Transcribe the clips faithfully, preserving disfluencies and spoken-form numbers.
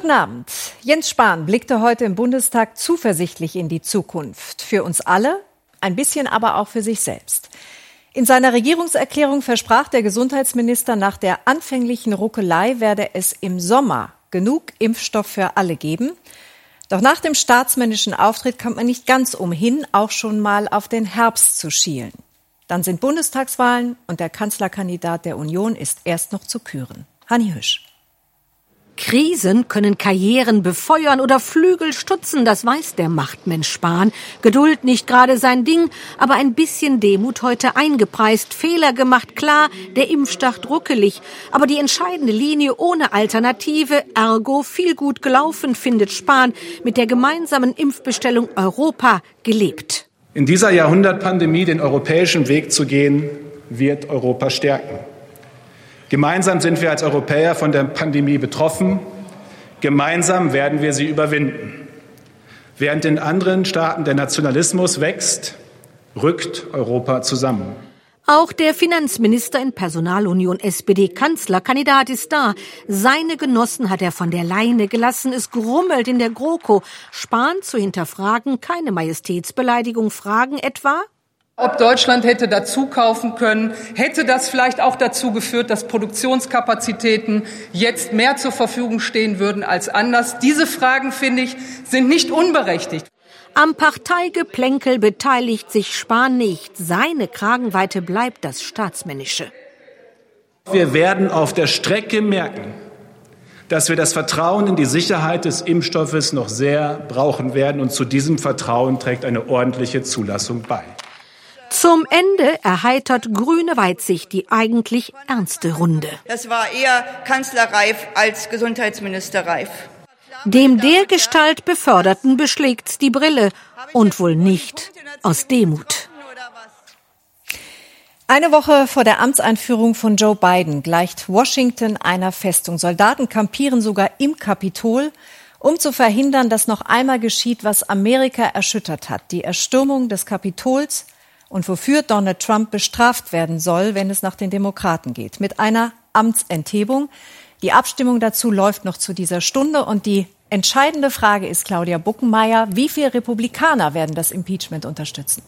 Guten Abend. Jens Spahn blickte heute im Bundestag zuversichtlich in die Zukunft. Für uns alle, ein bisschen aber auch für sich selbst. In seiner Regierungserklärung versprach der Gesundheitsminister, nach der anfänglichen Ruckelei werde es im Sommer genug Impfstoff für alle geben. Doch nach dem staatsmännischen Auftritt kommt man nicht ganz umhin, auch schon mal auf den Herbst zu schielen. Dann sind Bundestagswahlen und der Kanzlerkandidat der Union ist erst noch zu küren. Hanni Hüsch. Krisen können Karrieren befeuern oder Flügel stutzen, das weiß der Machtmensch Spahn. Geduld nicht gerade sein Ding, aber ein bisschen Demut heute eingepreist. Fehler gemacht, klar, der Impfstart ruckelig. Aber die entscheidende Linie ohne Alternative, ergo viel gut gelaufen, findet Spahn, mit der gemeinsamen Impfbestellung Europa gelebt. In dieser Jahrhundertpandemie den europäischen Weg zu gehen, wird Europa stärken. Gemeinsam sind wir als Europäer von der Pandemie betroffen. Gemeinsam werden wir sie überwinden. Während in anderen Staaten der Nationalismus wächst, rückt Europa zusammen. Auch der Finanzminister in Personalunion S P D-Kanzlerkandidat ist da. Seine Genossen hat er von der Leine gelassen. Es grummelt in der GroKo. Spahn zu hinterfragen, keine Majestätsbeleidigung. Fragen etwa: Ob Deutschland hätte dazu kaufen können, hätte das vielleicht auch dazu geführt, dass Produktionskapazitäten jetzt mehr zur Verfügung stehen würden als anders. Diese Fragen, finde ich, sind nicht unberechtigt. Am Parteigeplänkel beteiligt sich Spahn nicht. Seine Kragenweite bleibt das Staatsmännische. Wir werden auf der Strecke merken, dass wir das Vertrauen in die Sicherheit des Impfstoffes noch sehr brauchen werden. Und zu diesem Vertrauen trägt eine ordentliche Zulassung bei. Zum Ende erheitert grüne Weitsicht die eigentlich ernste Runde. Das war eher kanzlerreif als gesundheitsministerreif. Dem dergestalt Beförderten beschlägt's die Brille und wohl nicht aus Demut. Eine Woche vor der Amtseinführung von Joe Biden gleicht Washington einer Festung. Soldaten kampieren sogar im Kapitol, um zu verhindern, dass noch einmal geschieht, was Amerika erschüttert hat. Die Erstürmung des Kapitols und wofür Donald Trump bestraft werden soll, wenn es nach den Demokraten geht. Mit einer Amtsenthebung. Die Abstimmung dazu läuft noch zu dieser Stunde. Und die entscheidende Frage ist, Claudia Buckenmeier, wie viele Republikaner werden das Impeachment unterstützen?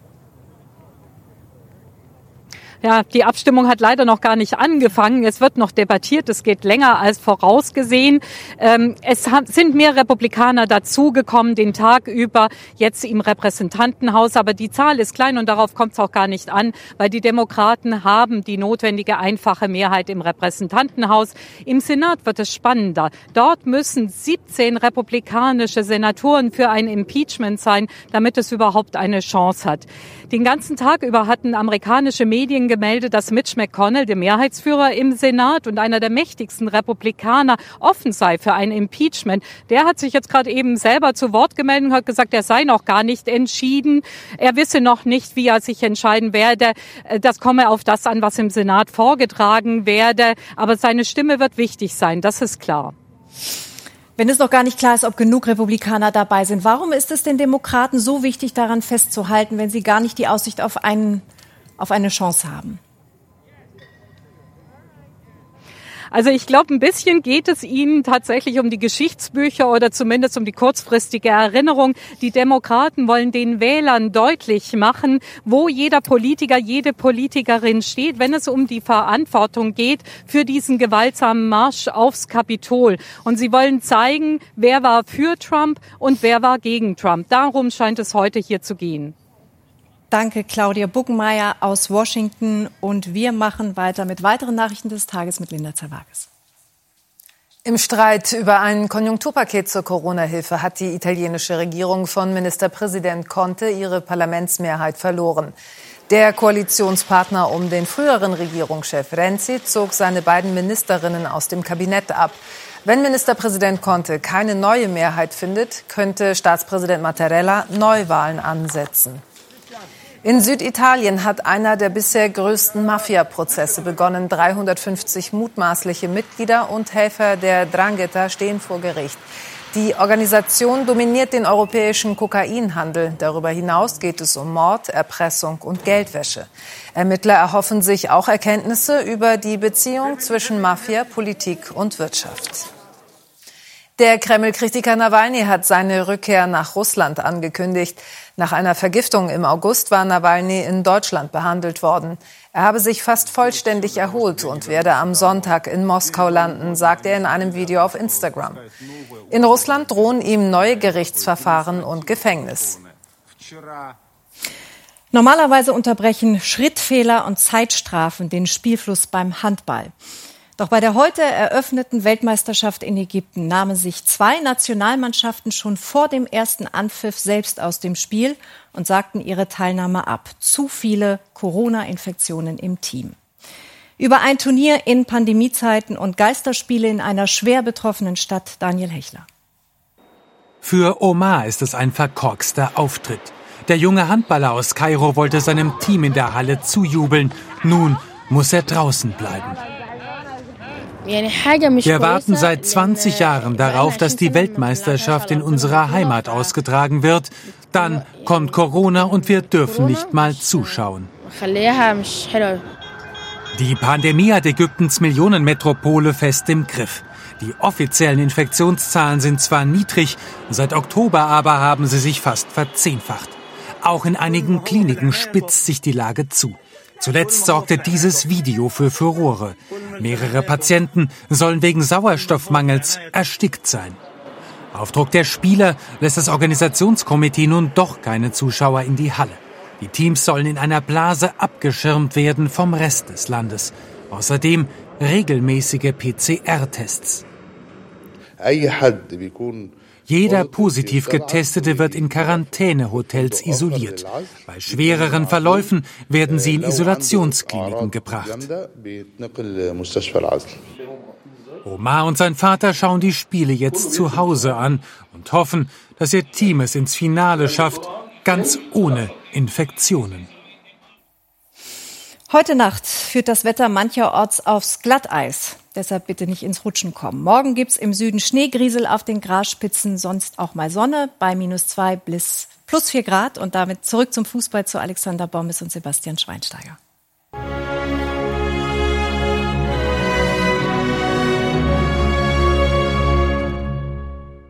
Ja, die Abstimmung hat leider noch gar nicht angefangen. Es wird noch debattiert. Es geht länger als vorausgesehen. Ähm, es sind mehr Republikaner dazugekommen den Tag über, jetzt im Repräsentantenhaus. Aber die Zahl ist klein und darauf kommt es auch gar nicht an, weil die Demokraten haben die notwendige einfache Mehrheit im Repräsentantenhaus. Im Senat wird es spannender. Dort müssen siebzehn republikanische Senatoren für ein Impeachment sein, damit es überhaupt eine Chance hat. Den ganzen Tag über hatten amerikanische Medien gemeldet, dass Mitch McConnell, der Mehrheitsführer im Senat und einer der mächtigsten Republikaner, offen sei für ein Impeachment. Der hat sich jetzt gerade eben selber zu Wort gemeldet und hat gesagt, er sei noch gar nicht entschieden. Er wisse noch nicht, wie er sich entscheiden werde. Das komme auf das an, was im Senat vorgetragen werde. Aber seine Stimme wird wichtig sein, das ist klar. Wenn es noch gar nicht klar ist, ob genug Republikaner dabei sind, warum ist es den Demokraten so wichtig, daran festzuhalten, wenn sie gar nicht die Aussicht auf, einen, auf eine Chance haben? Also ich glaube, ein bisschen geht es ihnen tatsächlich um die Geschichtsbücher oder zumindest um die kurzfristige Erinnerung. Die Demokraten wollen den Wählern deutlich machen, wo jeder Politiker, jede Politikerin steht, wenn es um die Verantwortung geht für diesen gewaltsamen Marsch aufs Kapitol. Und sie wollen zeigen, wer war für Trump und wer war gegen Trump. Darum scheint es heute hier zu gehen. Danke, Claudia Buckenmeier aus Washington. Und wir machen weiter mit weiteren Nachrichten des Tages mit Linda Zerwakis. Im Streit über ein Konjunkturpaket zur Corona-Hilfe hat die italienische Regierung von Ministerpräsident Conte ihre Parlamentsmehrheit verloren. Der Koalitionspartner um den früheren Regierungschef Renzi zog seine beiden Ministerinnen aus dem Kabinett ab. Wenn Ministerpräsident Conte keine neue Mehrheit findet, könnte Staatspräsident Mattarella Neuwahlen ansetzen. In Süditalien hat einer der bisher größten Mafia-Prozesse begonnen. dreihundertfünfzig mutmaßliche Mitglieder und Helfer der 'Ndrangheta stehen vor Gericht. Die Organisation dominiert den europäischen Kokainhandel. Darüber hinaus geht es um Mord, Erpressung und Geldwäsche. Ermittler erhoffen sich auch Erkenntnisse über die Beziehung zwischen Mafia, Politik und Wirtschaft. Der Kreml-Kritiker Nawalny hat seine Rückkehr nach Russland angekündigt. Nach einer Vergiftung im August war Nawalny in Deutschland behandelt worden. Er habe sich fast vollständig erholt und werde am Sonntag in Moskau landen, sagt er in einem Video auf Instagram. In Russland drohen ihm neue Gerichtsverfahren und Gefängnis. Normalerweise unterbrechen Schrittfehler und Zeitstrafen den Spielfluss beim Handball. Doch bei der heute eröffneten Weltmeisterschaft in Ägypten nahmen sich zwei Nationalmannschaften schon vor dem ersten Anpfiff selbst aus dem Spiel und sagten ihre Teilnahme ab. Zu viele Corona-Infektionen im Team. Über ein Turnier in Pandemiezeiten und Geisterspiele in einer schwer betroffenen Stadt, Daniel Hechler. Für Omar ist es ein verkorkster Auftritt. Der junge Handballer aus Kairo wollte seinem Team in der Halle zujubeln. Nun muss er draußen bleiben. Wir warten seit zwanzig Jahren darauf, dass die Weltmeisterschaft in unserer Heimat ausgetragen wird. Dann kommt Corona und wir dürfen nicht mal zuschauen. Die Pandemie hat Ägyptens Millionenmetropole fest im Griff. Die offiziellen Infektionszahlen sind zwar niedrig, seit Oktober aber haben sie sich fast verzehnfacht. Auch in einigen Kliniken spitzt sich die Lage zu. Zuletzt sorgte dieses Video für Furore. Mehrere Patienten sollen wegen Sauerstoffmangels erstickt sein. Auf Druck der Spieler lässt das Organisationskomitee nun doch keine Zuschauer in die Halle. Die Teams sollen in einer Blase abgeschirmt werden vom Rest des Landes. Außerdem regelmäßige P C R-Tests. Jeder positiv Getestete wird in Quarantänehotels isoliert. Bei schwereren Verläufen werden sie in Isolationskliniken gebracht. Omar und sein Vater schauen die Spiele jetzt zu Hause an und hoffen, dass ihr Team es ins Finale schafft, ganz ohne Infektionen. Heute Nacht führt das Wetter mancherorts aufs Glatteis. Deshalb bitte nicht ins Rutschen kommen. Morgen gibt's im Süden Schneegriesel auf den Grasspitzen, sonst auch mal Sonne bei minus zwei bis plus vier Grad. Und damit zurück zum Fußball zu Alexander Bommes und Sebastian Schweinsteiger.